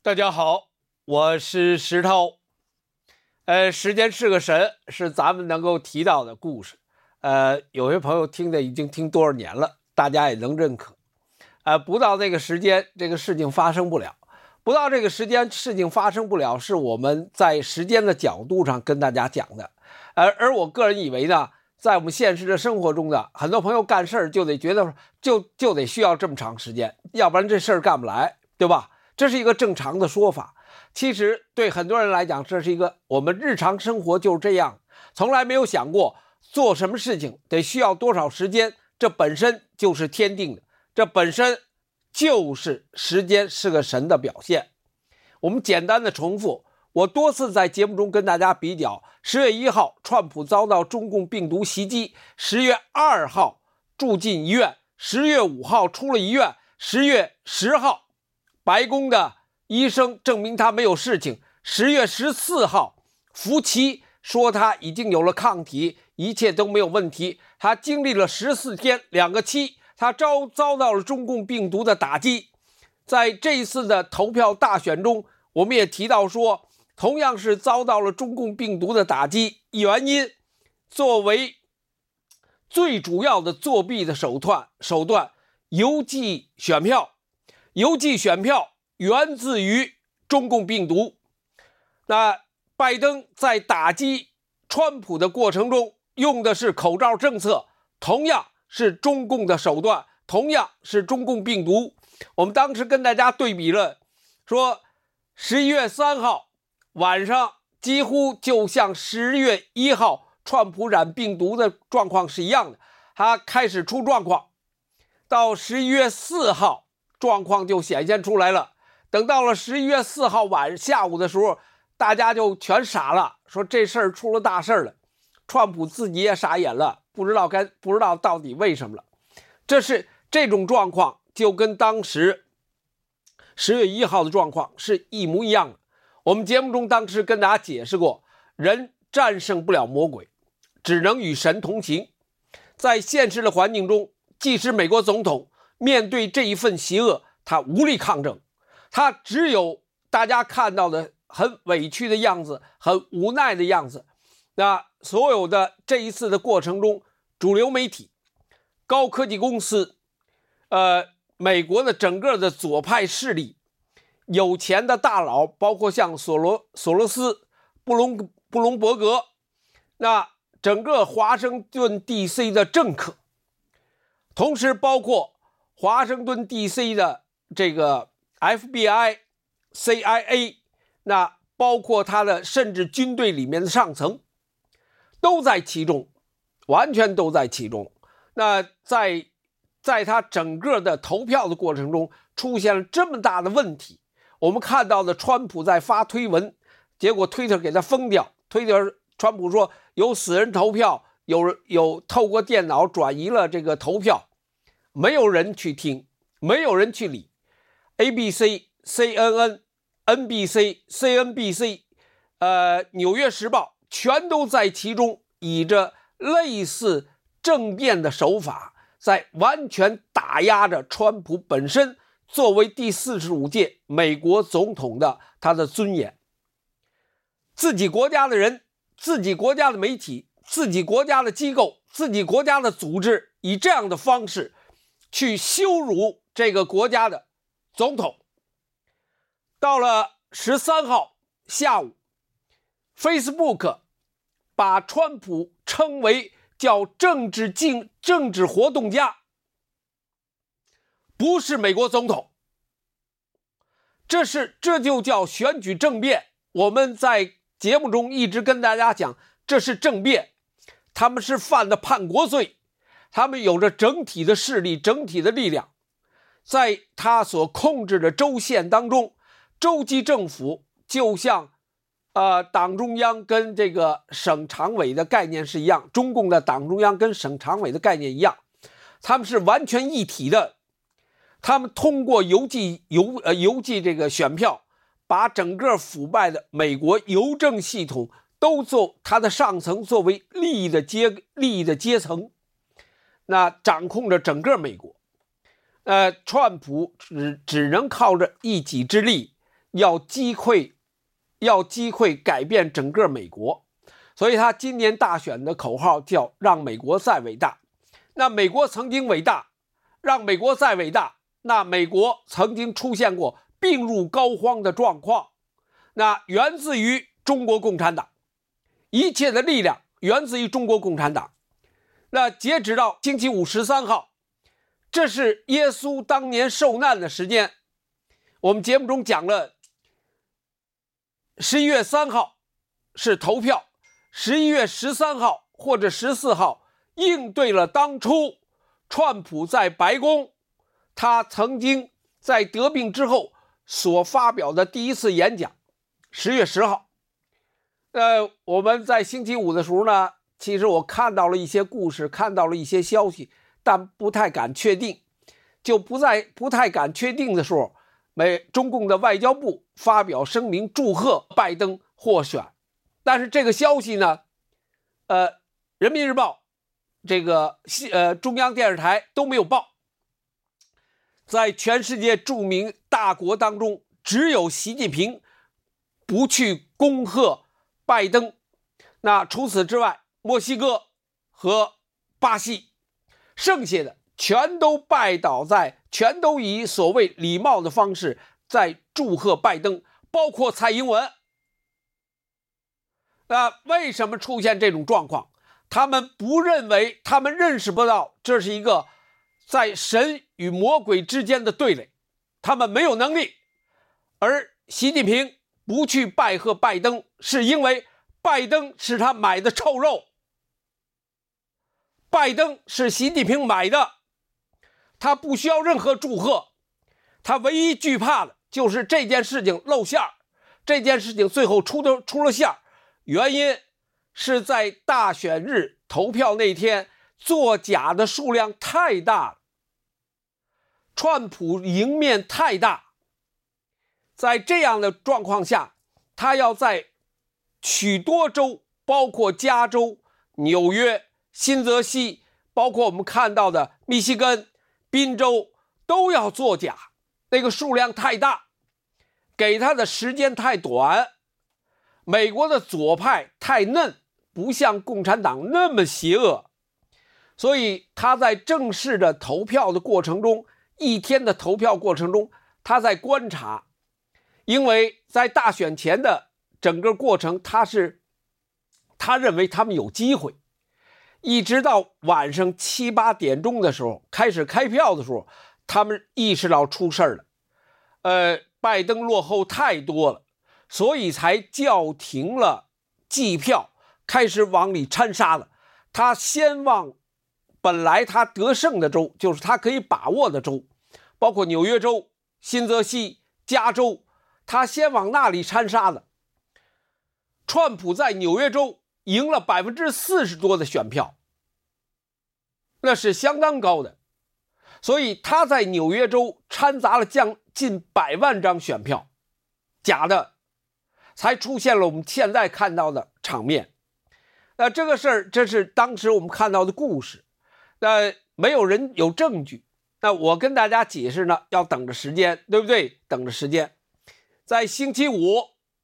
大家好，我是石头。时间是个神，是咱们能够提到的故事。有些朋友听的已经听多少年了，大家也能认可。不到这个时间，这个事情发生不了。不到这个时间，事情发生不了，是我们在时间的角度上跟大家讲的。而我个人以为呢，在我们现实的生活中的很多朋友干事儿就得觉得就得需要这么长时间，要不然这事儿干不来，对吧？这是一个正常的说法。其实对很多人来讲，这是一个我们日常生活就是这样，从来没有想过做什么事情得需要多少时间，这本身就是天定的，这本身就是时间是个神的表现。我们简单的重复，我多次在节目中跟大家比较，10月1号川普遭到中共病毒袭击，10月2号住进医院，10月5号出了医院，10月10号白宫的医生证明他没有事情，10月14号福奇说他已经有了抗体，一切都没有问题。他经历了14天2个7，他遭到了中共病毒的打击。在这一次的投票大选中，我们也提到说，同样是遭到了中共病毒的打击，原因作为最主要的作弊的手段，邮寄选票。邮寄选票源自于中共病毒。那拜登在打击川普的过程中用的是口罩政策，同样是中共的手段，同样是中共病毒。我们当时跟大家对比了，说11月3号晚上几乎就像10月1号川普染病毒的状况是一样的，他开始出状况，到11月4号状况就显现出来了。等到了11月4号下午的时候，大家就全傻了，说这事儿出了大事了。川普自己也傻眼了，不知道到底为什么了。这种状况就跟当时10月1号的状况是一模一样的。我们节目中当时跟大家解释过，人战胜不了魔鬼，只能与神同行。在现实的环境中，即使美国总统面对这一份邪恶，他无力抗争，他只有大家看到的很委屈的样子，很无奈的样子。那所有的这一次的过程中，主流媒体、高科技公司、美国的整个的左派势力、有钱的大佬，包括像索罗斯、布隆伯格，那整个华盛顿 DC 的政客，同时包括华盛顿 DC 的这个 FBI、CIA， 那包括他的甚至军队里面的上层都在其中，完全都在其中。那在他整个的投票的过程中出现了这么大的问题，我们看到的川普在发推文，结果推特给他封掉，川普说有死人投票，有透过电脑转移了这个投票，没有人去听，没有人去理。ABC、CNN、NBC、CNBC、纽约时报全都在其中，以着类似政变的手法，在完全打压着川普本身作为第45届美国总统的他的尊严。自己国家的人、自己国家的媒体、自己国家的机构、自己国家的组织，以这样的方式去羞辱这个国家的总统。到了13号下午， Facebook 把川普称为叫政治活动家，不是美国总统。这就叫选举政变。我们在节目中一直跟大家讲，这是政变，他们是犯了叛国罪，他们有着整体的势力、整体的力量，在他所控制的州县当中，州级政府就像党中央跟这个省常委的概念是一样，中共的党中央跟省常委的概念一样，他们是完全一体的。他们通过邮寄这个选票，把整个腐败的美国邮政系统都他的上层作为利益的阶层，那掌控着整个美国。川普只能靠着一己之力， 要击溃改变整个美国。所以他今年大选的口号叫让美国再伟大。那美国曾经伟大，让美国再伟大，那美国曾经出现过病入膏肓的状况，那源自于中国共产党，一切的力量源自于中国共产党。那截止到星期五13号，这是耶稣当年受难的时间。我们节目中讲了11月3号是投票，11月13号或者14号应对了当初川普在白宫他曾经在得病之后所发表的第一次演讲，10月10号。我们在星期五的时候呢，其实我看到了一些故事，看到了一些消息，但不太敢确定。就不太敢确定的时候，中共的外交部发表声明祝贺拜登获选。但是这个消息呢，人民日报这个中央电视台都没有报。在全世界著名大国当中，只有习近平不去恭贺拜登。那除此之外，墨西哥和巴西，剩下的全都以所谓礼貌的方式在祝贺拜登，包括蔡英文。为什么出现这种状况？他们认识不到这是一个在神与魔鬼之间的对垒，他们没有能力。而习近平不去拜贺拜登，是因为拜登是他买的臭肉，拜登是习近平买的，他不需要任何祝贺，他唯一惧怕的就是这件事情露馅儿，这件事情最后出了馅儿，原因是在大选日投票那天作假的数量太大了，川普赢面太大。在这样的状况下，他要在许多州，包括加州、纽约、新泽西，包括我们看到的密西根、宾州，都要作假，那个数量太大，给他的时间太短。美国的左派太嫩，不像共产党那么邪恶，所以他在正式的投票的过程中，一天的投票过程中，他在观察。因为在大选前的整个过程，他认为他们有机会，一直到晚上7、8点钟的时候开始开票的时候，他们意识到出事了，拜登落后太多了，所以才叫停了计票，开始往里掺沙了。他先往本来他得胜的州，就是他可以把握的州，包括纽约州、新泽西、加州，他先往那里掺沙子。川普在纽约州赢了40%多的选票，那是相当高的，所以他在纽约州掺杂了近100万张选票，假的，才出现了我们现在看到的场面。那这个事儿，这是当时我们看到的故事，那没有人有证据。那我跟大家解释呢，要等着时间，对不对？等着时间。在星期五，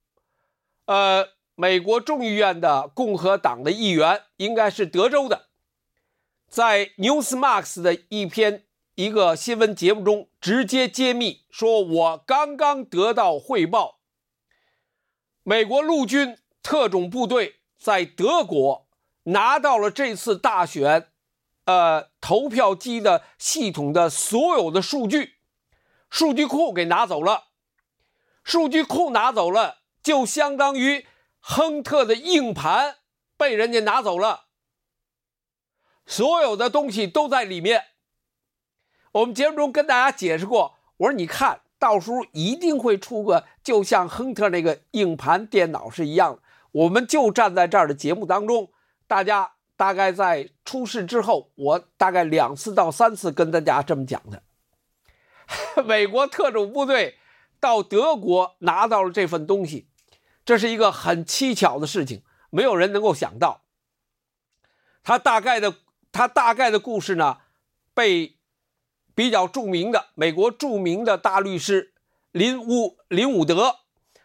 美国众议院的共和党的议员，应该是德州的，在 Newsmax 的一个新闻节目中直接揭秘说，我刚刚得到汇报，美国陆军特种部队在德国拿到了这次大选投票机的系统的所有的数据库给拿走了。数据库拿走了，就相当于亨特的硬盘被人家拿走了，所有的东西都在里面。我们节目中跟大家解释过，我说你看到时候一定会出个就像亨特那个硬盘电脑是一样的。我们就站在这儿的节目当中，大家大概在出事之后，我大概2次到3次跟大家这么讲的。美国特种部队到德国拿到了这份东西，这是一个很蹊跷的事情，没有人能够想到。他大概的故事呢，被比较著名的美国著名的大律师林伍德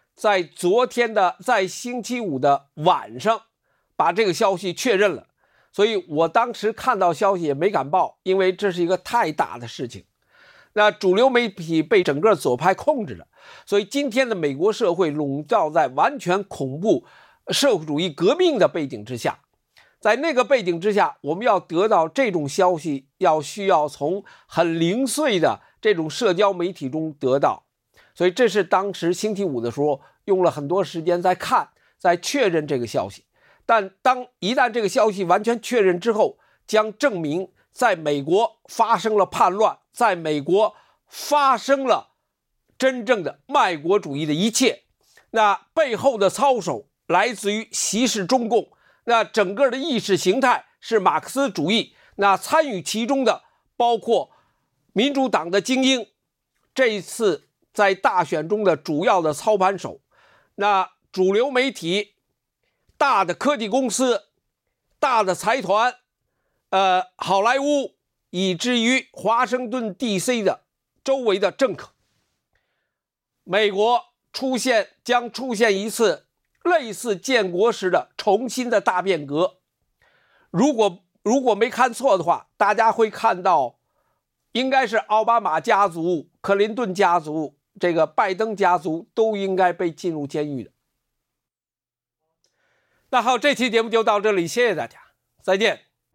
在星期五的晚上把这个消息确认了，所以我当时看到消息也没敢报，因为这是一个太大的事情。那主流媒体被整个左派控制了，所以今天的美国社会笼罩在完全恐怖社会主义革命的背景之下。在那个背景之下，我们要得到这种消息，需要从很零碎的这种社交媒体中得到。所以这是当时星期五的时候用了很多时间在确认这个消息。但一旦这个消息完全确认之后，将证明在美国发生了叛乱，在美国发生了真正的卖国主义的一切。那背后的操守来自于习氏中共，那整个的意识形态是马克思主义，那参与其中的包括民主党的精英，这一次在大选中的主要的操盘手，那主流媒体、大的科技公司、大的财团、好莱坞，以至于华盛顿 DC 的周围的政客。美国将出现一次类似建国时的重新的大变革。如果没看错的话，大家会看到应该是奥巴马家族、克林顿家族、这个拜登家族都应该被进入监狱的。那好，这期节目就到这里，谢谢大家，再见。